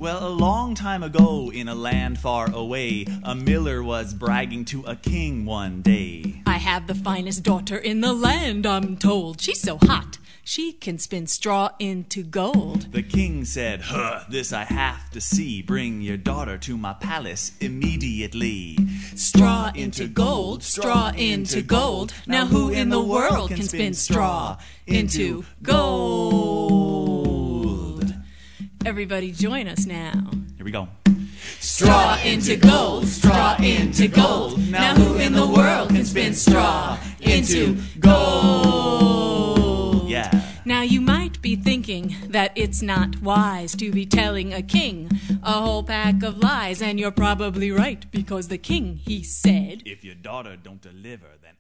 Well, a long time ago, in a land far away, a miller was bragging to a king one day. I have the finest daughter in the land, I'm told. She's so hot, she can spin straw into gold. The king said, this I have to see. Bring your daughter to my palace immediately. Straw into gold, straw into gold. Now who in the world can spin straw into gold? Everybody join us now. Here we go. Straw into gold, straw into gold. Now who in the world can spin straw into gold? Yeah. Now you might be thinking that it's not wise to be telling a king a whole pack of lies, and you're probably right, because the king, he said, if your daughter don't deliver, then